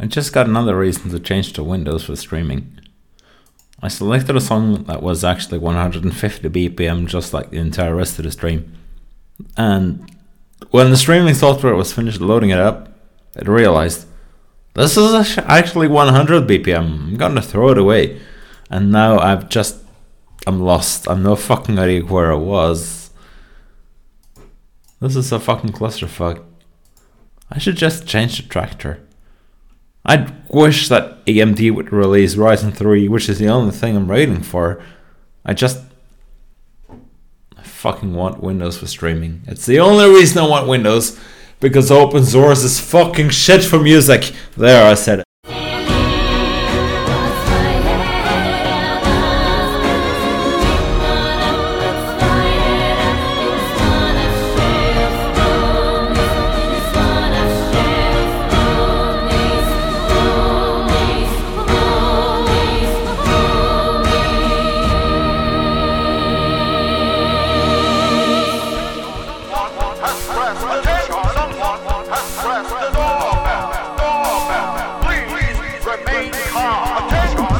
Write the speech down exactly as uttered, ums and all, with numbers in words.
I just got another reason to change to Windows for streaming. I selected a song that was actually one hundred fifty B P M, just like the entire rest of the stream. And when the streaming software was finished loading it up, it realized, this is actually one hundred B P M. I'm gonna throw it away. And now I've just, I'm lost. I'm no fucking idea where I was. This is a fucking clusterfuck. I should just change the tractor. I wish that A M D would release Ryzen three, which is the only thing I'm waiting for. I just I fucking want Windows for streaming. It's the only reason I want Windows, because open source is fucking shit for music. There, I said it.